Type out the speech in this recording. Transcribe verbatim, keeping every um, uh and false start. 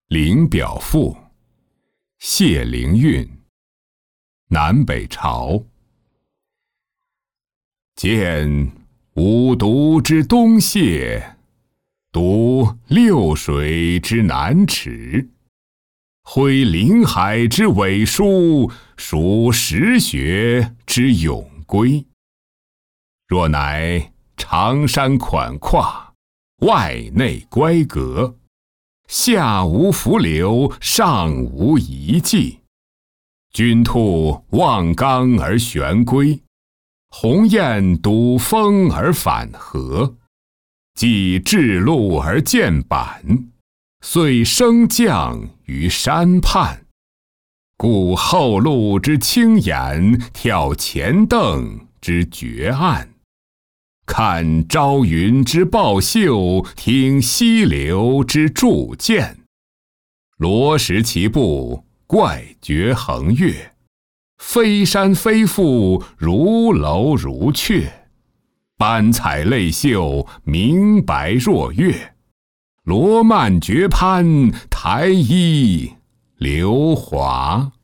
林表赋，谢灵运。南北朝。见五毒之东泻，读六水之南池。挥林海之尾舒，数石穴之永归。若乃长山款跨，外内乖阁，下无伏流，上无遗迹。君兔望冈而旋归，鸿雁睹风而返和。既至路而见板，遂升降于山畔。故后路之清眼，眺前邓之绝岸。看朝云之报秀，听溪流之铸剑。罗石其步，怪绝横越。飞山飞瀑，如楼如阙。斑彩类秀，明白若月。罗幔绝攀，台衣流华。